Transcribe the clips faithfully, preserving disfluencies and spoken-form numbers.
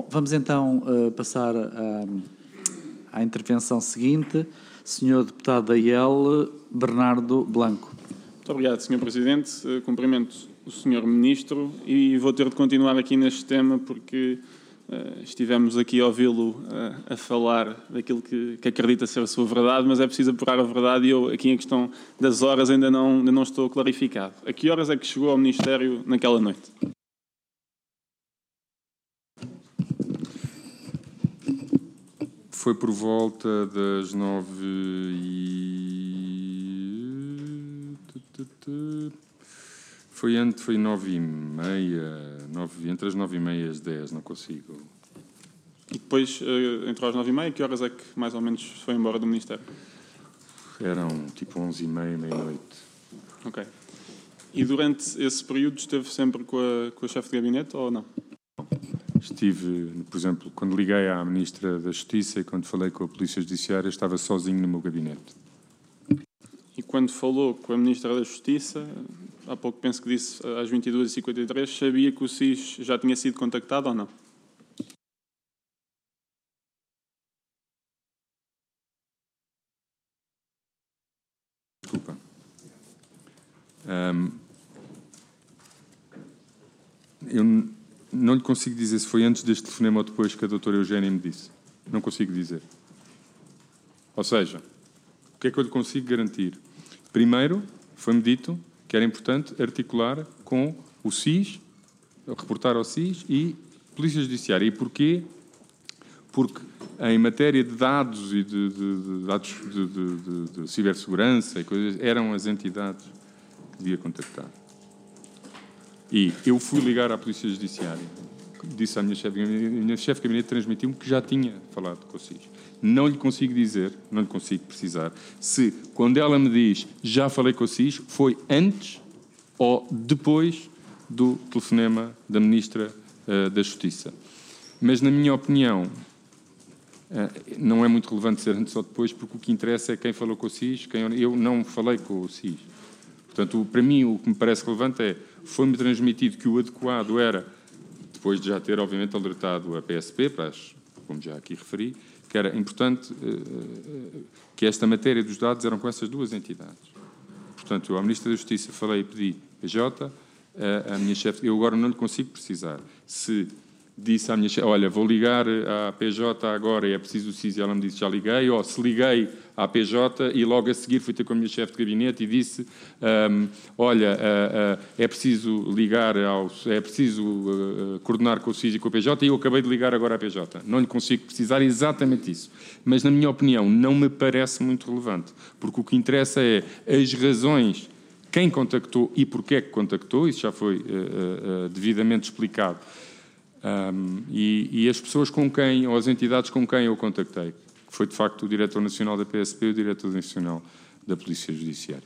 Bom, vamos então uh, passar a, à intervenção seguinte. senhor Deputado da I E L, Bernardo Blanco. Muito obrigado, senhor Presidente. Cumprimento o senhor Ministro e vou ter de continuar aqui neste tema porque uh, estivemos aqui a ouvi-lo uh, a falar daquilo que, que acredita ser a sua verdade, mas é preciso apurar a verdade e eu, aqui em questão das horas, ainda não, ainda não estou clarificado. A que horas é que chegou ao Ministério naquela noite? Foi por volta das nove e... Foi, antes, foi nove e meia, nove, entre as nove e meia e as dez, não consigo. E depois, entre as nove e meia, que horas é que mais ou menos foi embora do Ministério? Eram tipo onze e meia, meia-noite. Ok. E durante esse período esteve sempre com a, com a chefe de gabinete ou não? Estive, por exemplo, quando liguei à Ministra da Justiça e quando falei com a Polícia Judiciária, estava sozinho no meu gabinete. E quando falou com a Ministra da Justiça, há pouco penso que disse às vinte e duas e cinquenta e três, sabia que o S I S já tinha sido contactado ou não? Desculpa. Um, eu não lhe consigo dizer se foi antes deste telefonema ou depois que a doutora Eugénia me disse. Não consigo dizer. Ou seja, o que é que eu lhe consigo garantir? Primeiro, foi-me dito que era importante articular com o S I S, reportar ao S I S e Polícia Judiciária. E porquê? Porque em matéria de dados e de, de, de dados de, de, de, de cibersegurança e coisas, eram as entidades que devia contactar. E eu fui ligar à Polícia Judiciária, disse à minha chefe de gabinete, a minha chefe de gabinete transmitiu-me que já tinha falado com o S I S. Não lhe consigo dizer, não lhe consigo precisar, se quando ela me diz já falei com o S I S, foi antes ou depois do telefonema da Ministra uh, da Justiça. Mas, na minha opinião, uh, não é muito relevante ser antes ou depois, porque o que interessa é quem falou com o S I S, quem eu não falei com o S I S. Portanto, para mim, o que me parece relevante é, foi-me transmitido que o adequado era, depois de já ter, obviamente, alertado a P S P, para as, como já aqui referi, que era importante uh, que esta matéria dos dados eram com essas duas entidades. Portanto, eu à Ministra da Justiça falei e pedi P J, uh, a minha chefe, eu agora não lhe consigo precisar. Se disse à minha chefe, olha, vou ligar à P J agora e é preciso o S I S, e ela me disse, já liguei, ou se liguei à P J e logo a seguir fui ter com a minha chefe de gabinete e disse, um, olha, uh, uh, é preciso ligar, ao, é preciso uh, coordenar com o S I S e com a P J e eu acabei de ligar agora à P J. Não lhe consigo precisar exatamente isso. Mas, na minha opinião, não me parece muito relevante, porque o que interessa é as razões, quem contactou e porquê é que contactou, isso já foi uh, uh, uh, devidamente explicado. Um, e, e as pessoas com quem, ou as entidades com quem eu contactei, que foi de facto o Diretor Nacional da P S P e o Diretor Nacional da Polícia Judiciária.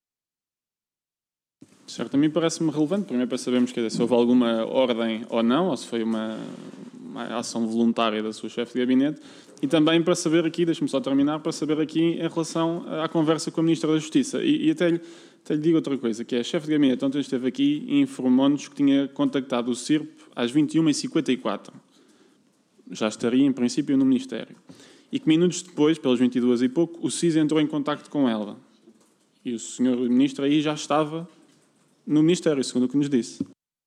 Certo, a mim parece-me relevante, primeiro para sabermos quer dizer, se houve alguma ordem ou não, ou se foi uma, uma ação voluntária da sua chefe de gabinete, e também para saber aqui, deixe-me só terminar, para saber aqui em relação à conversa com a Ministra da Justiça. E, e até, lhe, até lhe digo outra coisa, que é a chefe de gabinete ontem esteve aqui e informou-nos que tinha contactado o C I R P às vinte e uma e cinquenta e quatro. Já estaria, em princípio, no Ministério. E que minutos depois, pelas vinte e duas e pouco, o S I S entrou em contacto com ela. E o senhor Ministro aí já estava no Ministério, segundo o que nos disse.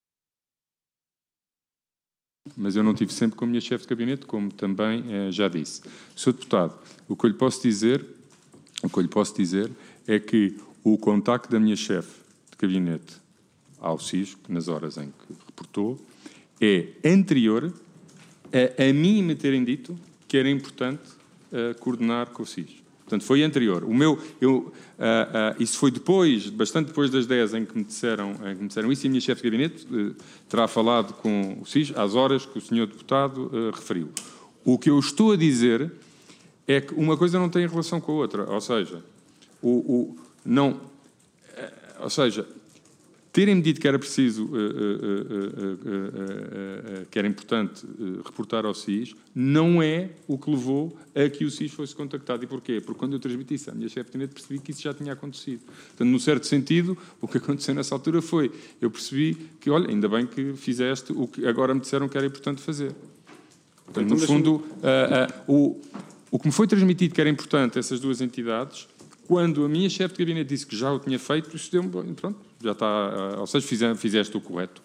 Mas eu não estive sempre com a minha chefe de gabinete, como também eh, já disse. senhor Deputado, o que eu lhe posso dizer, o que eu lhe posso dizer é que o contacto da minha chefe de gabinete ao S I S, nas horas em que reportou, é anterior a, a mim me terem dito que era importante uh, coordenar com o S I S. Portanto, foi anterior. O meu, eu, uh, uh, isso foi depois, bastante depois das dez em que me disseram, em que me disseram isso, e a minha chefe de gabinete uh, terá falado com o S I S às horas que o senhor Deputado uh, referiu. O que eu estou a dizer é que uma coisa não tem relação com a outra. Ou seja, o, o, não, uh, ou seja, terem-me dito que era preciso, uh, uh, uh, uh, uh, uh, que era importante uh, reportar ao S I S, não é o que levou a que o S I S fosse contactado. E porquê? Porque quando eu transmiti isso à minha chefe de gabinete, percebi que isso já tinha acontecido. Portanto, num certo sentido, o que aconteceu nessa altura foi, eu percebi que, olha, ainda bem que fizeste o que agora me disseram que era importante fazer. Portanto, Então, no fundo, uh, uh, o, o que me foi transmitido que era importante, essas duas entidades, quando a minha chefe de gabinete disse que já o tinha feito, isso deu-me, pronto, já está, uh, ou seja, fizeste, fizeste o correto.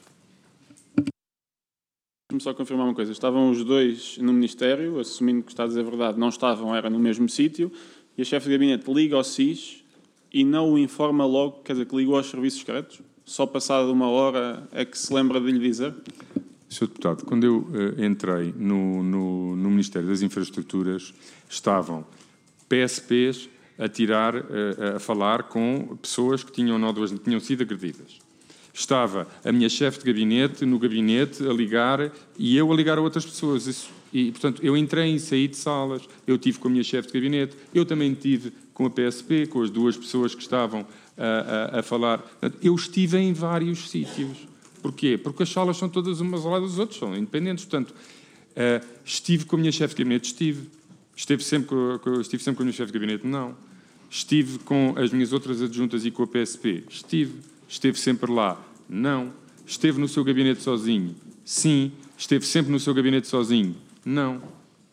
Deixa-me só confirmar uma coisa. Estavam os dois no Ministério, assumindo que está a dizer a verdade, não estavam, era no mesmo sítio, e a chefe de gabinete liga ao S I S e não o informa logo, quer dizer, que ligou aos serviços secretos? Só passada uma hora é que se lembra de lhe dizer? senhor Deputado, quando eu uh, entrei no, no, no Ministério das Infraestruturas, estavam P S Ps a tirar, uh, a falar com pessoas que tinham nódoas, tinham sido agredidas. Estava a minha chefe de gabinete no gabinete a ligar e eu a ligar a outras pessoas. Isso, e, portanto, eu entrei e saí de salas, eu tive com a minha chefe de gabinete, eu também tive com a P S P, com as duas pessoas que estavam a, a, a falar. Portanto, eu estive em vários sítios. Porquê? Porque as salas são todas umas ao lado das outras, são independentes. Portanto, uh, estive com a minha chefe de gabinete? Estive. Esteve sempre com, com, estive sempre com a minha chefe de gabinete? Não. Estive com as minhas outras adjuntas e com a P S P? Estive. Esteve sempre lá? Não. Esteve no seu gabinete sozinho? Sim. Esteve sempre no seu gabinete sozinho? Não.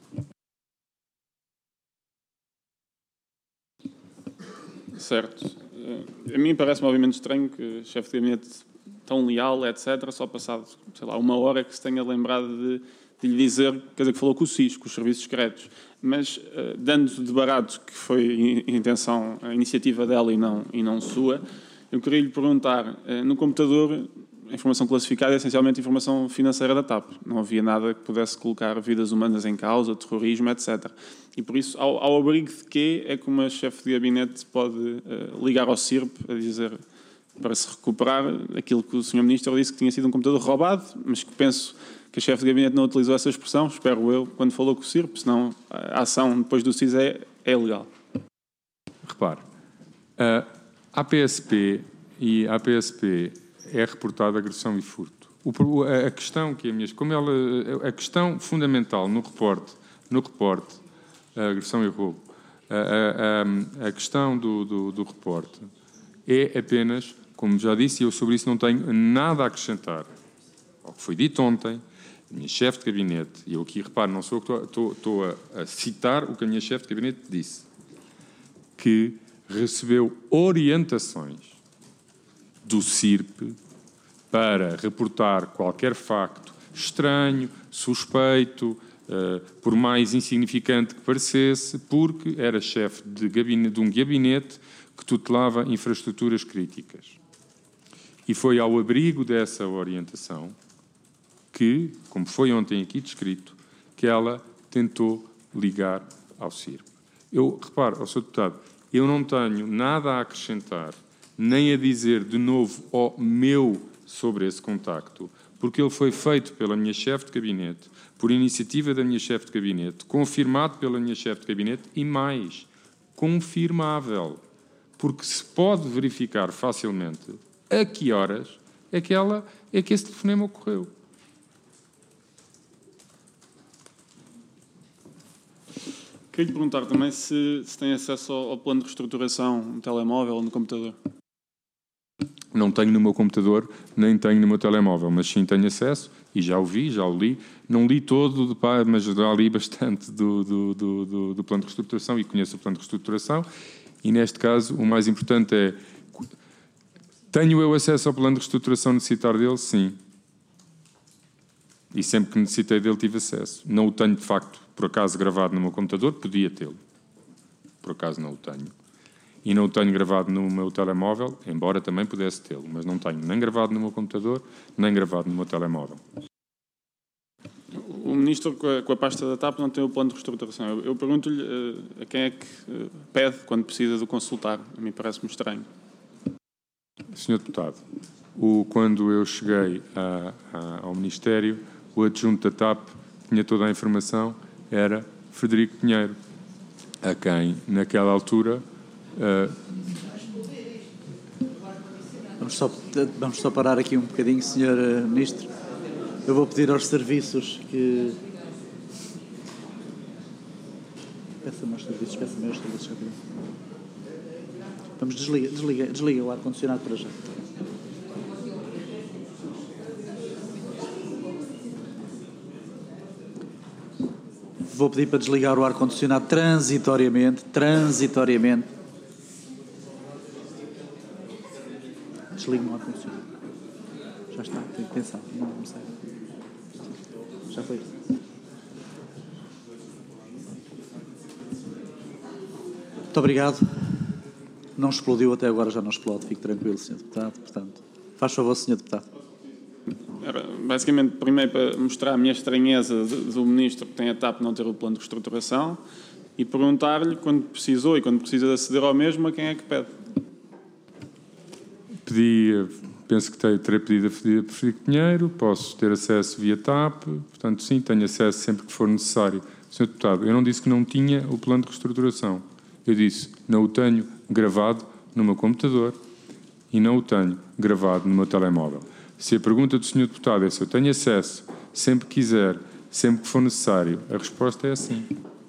Certo. A mim parece-me obviamente estranho que o chefe de gabinete tão leal, etcétera, só passado, sei lá, uma hora que se tenha lembrado de, de lhe dizer, quer dizer, que falou com o S I S, com os serviços secretos. Mas, uh, dando de barato que foi a intenção, a iniciativa dela e não, e não sua, eu queria lhe perguntar, uh, no computador, a informação classificada é essencialmente informação financeira da TAP. Não havia nada que pudesse colocar vidas humanas em causa, terrorismo, etcétera. E por isso, ao, ao abrigo de quê é que uma chefe de gabinete pode uh, ligar ao C I R P a dizer, para se recuperar aquilo que o senhor Ministro disse que tinha sido um computador roubado, mas que penso que a chefe de gabinete não utilizou essa expressão, espero eu, quando falou com o C I R P, senão a ação depois do S I S é, é ilegal. Repare, a A P S P e a A P S P é reportada agressão e furto. O, a questão que é a minha, como ela, a questão fundamental no reporte, no reporte, a agressão e roubo, a, a, a questão do, do, do reporte é apenas, como já disse, e eu sobre isso não tenho nada a acrescentar ao que foi dito ontem, a minha chefe de gabinete, e eu aqui reparo, não sou eu que estou, estou a, a citar o que a minha chefe de gabinete disse, que recebeu orientações do C I R P para reportar qualquer facto estranho, suspeito, uh, por mais insignificante que parecesse, porque era chefe de, gabinete, de um gabinete que tutelava infraestruturas críticas. E foi ao abrigo dessa orientação que, como foi ontem aqui descrito, que ela tentou ligar ao C I R P. Eu, reparo, senhor Deputado, eu não tenho nada a acrescentar, nem a dizer de novo ao meu sobre esse contacto, porque ele foi feito pela minha chefe de gabinete, por iniciativa da minha chefe de gabinete, confirmado pela minha chefe de gabinete e mais, confirmável, porque se pode verificar facilmente a que horas é que, ela, é que esse telefonema ocorreu. Queria lhe perguntar também se, se tem acesso ao, ao plano de reestruturação no telemóvel ou no computador. Não tenho no meu computador, nem tenho no meu telemóvel, mas sim tenho acesso e já o vi, já o li. Não li todo, mas já li bastante do, do, do, do, do plano de reestruturação e conheço o plano de reestruturação. E neste caso, o mais importante é: tenho eu acesso ao plano de reestruturação, necessitar dele? Sim. E sempre que necessitei dele tive acesso. Não o tenho, de facto, por acaso gravado no meu computador, podia tê-lo. Por acaso não o tenho. E não o tenho gravado no meu telemóvel, embora também pudesse tê-lo, mas não tenho nem gravado no meu computador, nem gravado no meu telemóvel. O Ministro, com a, com a pasta da TAP, não tem o plano de reestruturação. Eu, eu pergunto-lhe uh, a quem é que uh, pede quando precisa de o consultar. A mim parece-me estranho. senhor Deputado, o, quando eu cheguei a, a, ao Ministério, o adjunto da TAP tinha toda a informação, era Frederico Pinheiro, a quem, naquela altura... Uh... Vamos, só, vamos só parar aqui um bocadinho, senhor Ministro. Eu vou pedir aos serviços que... Peça-me aos serviços, peça-me aos serviços. Vamos, desliga, desliga, desliga o ar-condicionado para já. vou pedir para desligar o ar-condicionado transitoriamente, transitoriamente. Desligue-me o ar-condicionado. Já está, tenho que pensar. Não, não sei. Já foi. Muito obrigado. Não explodiu até agora, já não explode. Fique tranquilo, senhor Deputado. Portanto, faz favor, senhor Deputado. Era, basicamente, primeiro para mostrar a minha estranheza do Ministro que tem a TAP não ter o plano de reestruturação e perguntar-lhe, quando precisou e quando precisa de aceder ao mesmo, a quem é que pede. Pedi, penso que terei pedido a Frederico Pinheiro, posso ter acesso via TAP, portanto, sim, tenho acesso sempre que for necessário. senhor Deputado, eu não disse que não tinha o plano de reestruturação. Eu disse, não o tenho gravado no meu computador e não o tenho gravado no meu telemóvel. Se a pergunta do senhor Deputado é se eu tenho acesso, sempre que quiser, sempre que for necessário, a resposta é sim.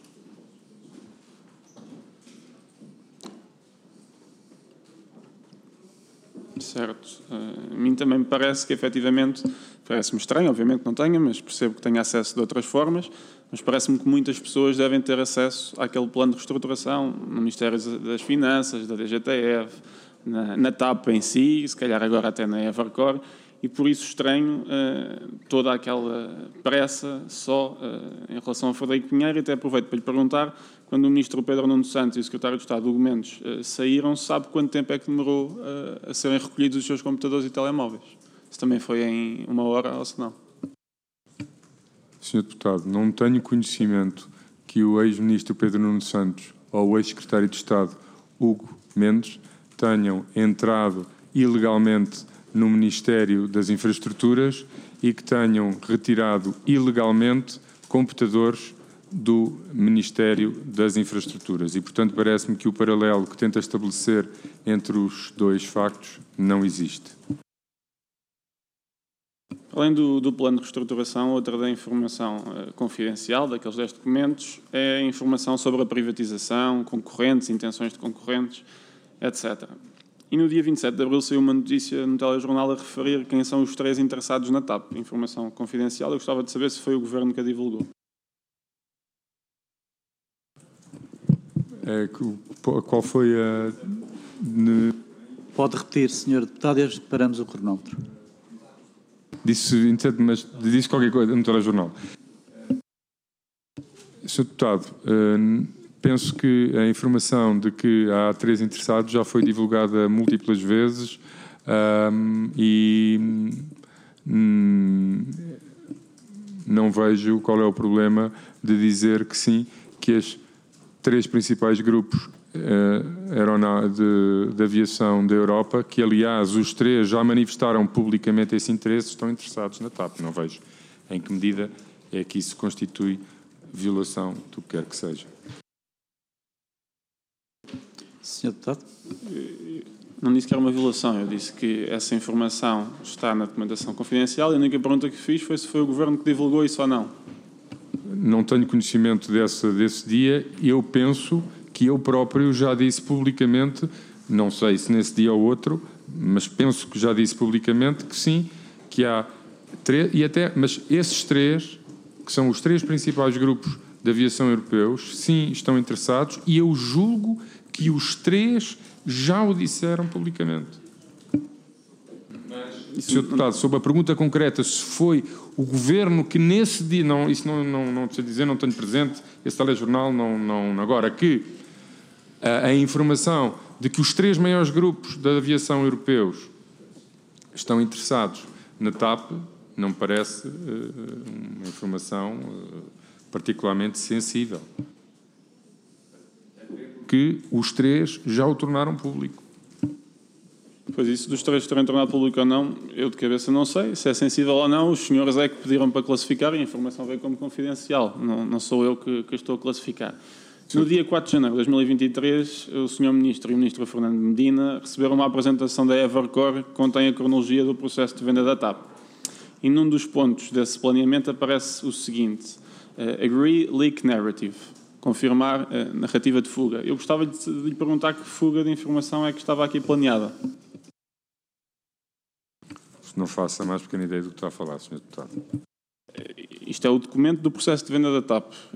Certo. Uh, a mim também me parece que, efetivamente, parece-me estranho, obviamente não tenho, mas percebo que tenho acesso de outras formas, mas parece-me que muitas pessoas devem ter acesso àquele plano de reestruturação no Ministério das Finanças, da D G T F, na, na TAP em si, se calhar agora até na Evercore, e por isso estranho uh, toda aquela pressa só uh, em relação a Frederico Pinheiro, e até aproveito para lhe perguntar, quando o Ministro Pedro Nuno Santos e o Secretário de Estado, Hugo Mendes, uh, saíram, sabe quanto tempo é que demorou uh, a serem recolhidos os seus computadores e telemóveis? Se também foi em uma hora ou se não? senhor Deputado, não tenho conhecimento que o ex-Ministro Pedro Nuno Santos ou o ex-Secretário de Estado, Hugo Mendes, tenham entrado ilegalmente no Ministério das Infraestruturas e que tenham retirado ilegalmente computadores do Ministério das Infraestruturas. E, portanto, parece-me que o paralelo que tenta estabelecer entre os dois factos não existe. Além do, do plano de reestruturação, outra da informação uh, confidencial daqueles dez documentos é a informação sobre a privatização, concorrentes, intenções de concorrentes, etcétera. E no dia vinte e sete de abril saiu uma notícia no telejornal a referir quem são os três interessados na TAP. Informação confidencial. Eu gostava de saber se foi o Governo que a divulgou. É, qual foi a... Pode repetir, senhor Deputado, e paramos o cronómetro. Disse, mas disse qualquer coisa no telejornal. senhor Deputado, penso que a informação de que há três interessados já foi divulgada múltiplas vezes e não vejo qual é o problema de dizer que sim, que as três principais grupos de, de aviação da Europa, que aliás os três já manifestaram publicamente esse interesse, estão interessados na TAP. Não vejo em que medida é que isso constitui violação do que quer que seja. senhor Deputado? Não disse que era uma violação, eu disse que essa informação está na documentação confidencial e a única pergunta que fiz foi se foi o Governo que divulgou isso ou não. Não tenho conhecimento desse, desse dia e eu penso que eu próprio já disse publicamente, não sei se nesse dia ou outro, mas penso que já disse publicamente que sim, que há três, e até, mas esses três, que são os três principais grupos de aviação europeus, sim, estão interessados e eu julgo que os três já o disseram publicamente. senhor Deputado, sobre a pergunta concreta, se foi o Governo que nesse dia, não, isso não, não, não precisa dizer, não tenho presente, esse telejornal não, não, agora que a, a informação de que os três maiores grupos da aviação europeus estão interessados na TAP, não me parece uh, uma informação uh, particularmente sensível. Que os três já o tornaram público. Pois isso, dos três terem tornado público ou não, eu de cabeça não sei. Se é sensível ou não, os senhores é que pediram para classificar e a informação veio como confidencial. Não, não sou eu que, que estou a classificar. No dia quatro de janeiro de dois mil e vinte e três, o senhor Ministro e o Ministro Fernando Medina receberam uma apresentação da Evercore que contém a cronologia do processo de venda da TAP. E num dos pontos desse planeamento aparece o seguinte: uh, Agree Leak Narrative. Confirmar a narrativa de fuga. Eu gostava de lhe perguntar que fuga de informação é que estava aqui planeada. Não faço a mais pequena ideia do que está a falar, senhor Deputado. Isto é o documento do processo de venda da TAP.